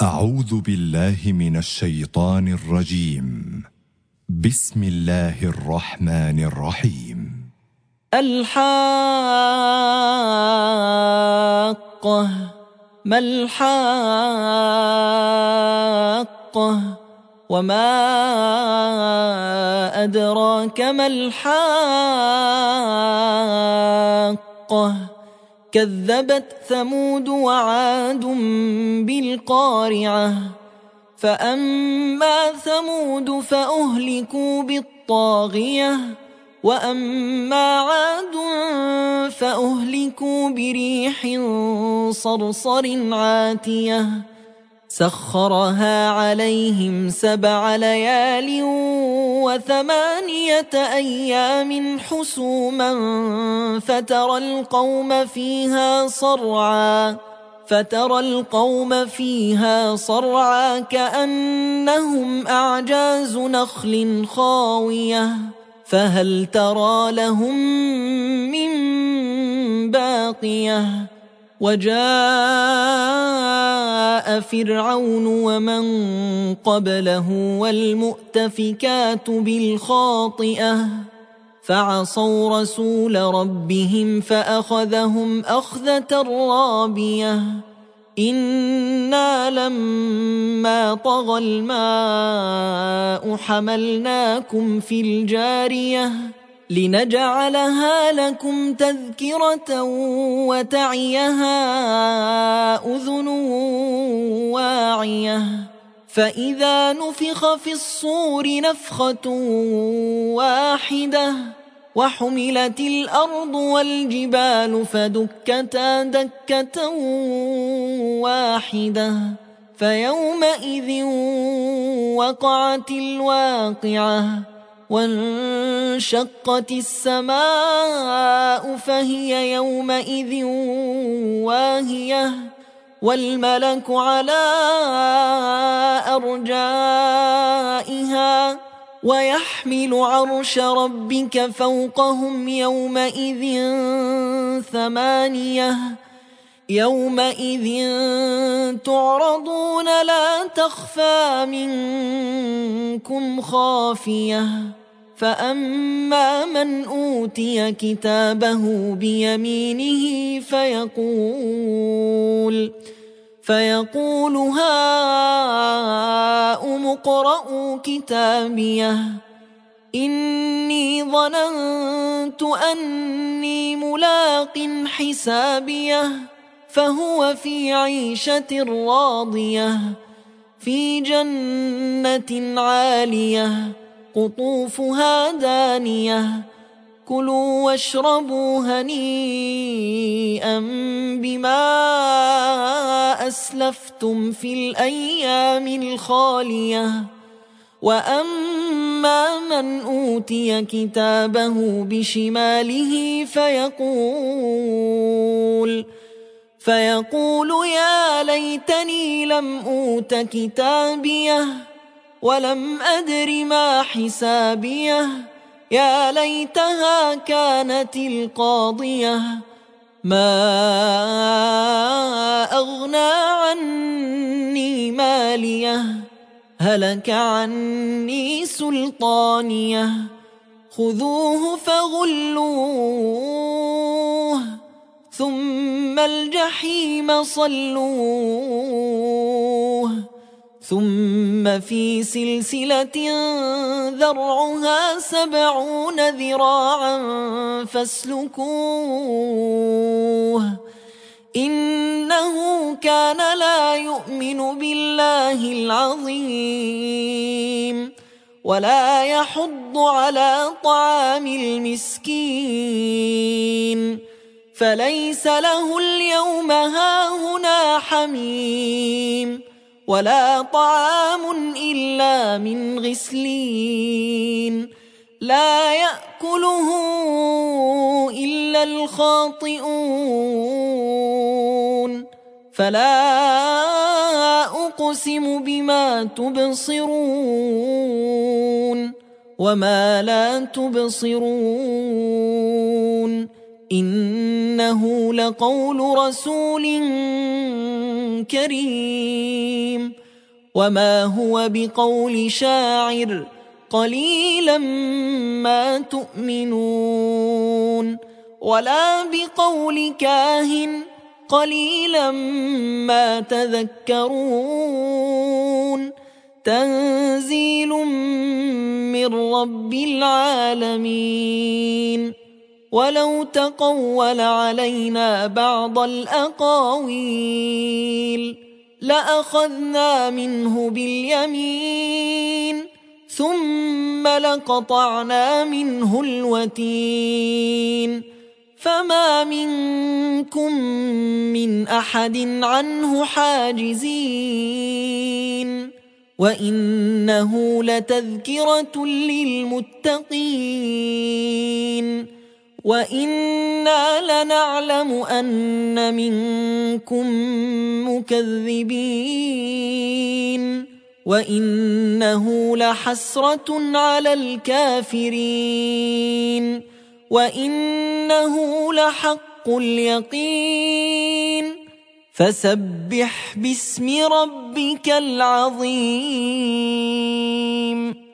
أعوذ بالله من الشيطان الرجيم. بسم الله الرحمن الرحيم. الحاقة ما الحاقة وما أدراك ما الحاقة كذبت ثمود وعاد بالقارعة فأما ثمود فأهلكوا بالطاغية وأما عاد فأهلكوا بريح صرصر عاتية سخرها عليهم 7 ليال و8 أيام حسوما فترى القوم فيها صرعا كأنهم أعجاز نخل خاوية فهل ترى لهم من باقية وجاء فرعون ومن قبله والمؤتفكات بالخاطئة فعصوا رسول ربهم فأخذهم أخذة رابية إنا لما طغى الماء حملناكم في الجارية لنجعلها لكم تذكرة وتعيها أذن واعية فإذا نفخ في الصور نفخة واحدة وحملت الأرض والجبال فدكتا دكة واحدة فيومئذ وقعت الواقعة وانشقت السماء فهي يومئذ واهية والملك على أرجائها ويحمل عرش ربك فوقهم يومئذ 8 يومئذ تعرضون لا تخفى منكم خافية فأما من أوتي كتابه بيمينه فيقول هاؤم اقرءوا كتابيه إني ظننت أني ملاق حسابيه فهو في عيشة راضية في جنة عالية قطوفها دانية كلوا واشربوا هنيئا بما أسلفتم في الأيام الخالية وأما من أوتي كتابه بشماله فيقول يا ليتني لم أوت كتابيه ولم أدر ما حسابيه يا ليتها كانت القاضية ما أغنى عني ماليه هلك عني سلطانيه خذوه فغلوه ثم الجحيم صلوه ثم في سلسلة ذرعها 70 ذراعا فاسلكوه إنه كان لا يؤمن بالله العظيم ولا يحض على طعام المسكين فليس له اليوم هاهنا حميم ولا طعام إلا من غسلين لا يأكله إلا الخاطئون فلا أقسم بما تبصرون وما لا تبصرون إنه لقول رسول كريم وما هو بقول شاعر قليلا ما تؤمنون ولا بقول كاهن قليلا ما تذكرون تنزيل من رب العالمين ولو تقول علينا بعض الأقاويل لأخذنا منه باليمين ثم لقطعنا منه الوتين فما منكم من أحد عنه حاجزين وإنه لتذكرة للمتقين وإنا لنعلم أن منكم مكذبين وإنه لحسرة على الكافرين وإنه لحق اليقين فسبح باسم ربك العظيم